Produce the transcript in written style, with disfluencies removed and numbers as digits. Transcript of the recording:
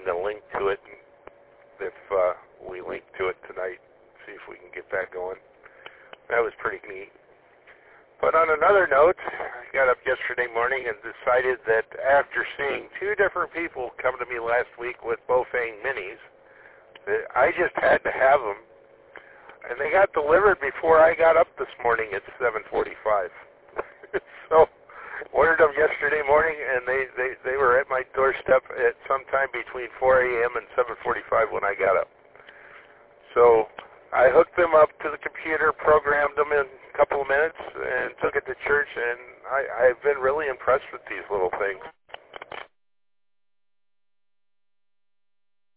find the link to it. If we link to it tonight, see if we can get that going. That was pretty neat. But on another note, I got up yesterday morning and decided that after seeing two different people come to me last week with Bofang Minis, that I just had to have them. And they got delivered before I got up this morning at 7:45. So ordered them yesterday morning, and they were at my doorstep at sometime between 4 a.m. and 7:45 when I got up. So I hooked them up to the computer, programmed them in a couple of minutes, and took it to church, and I've been really impressed with these little things.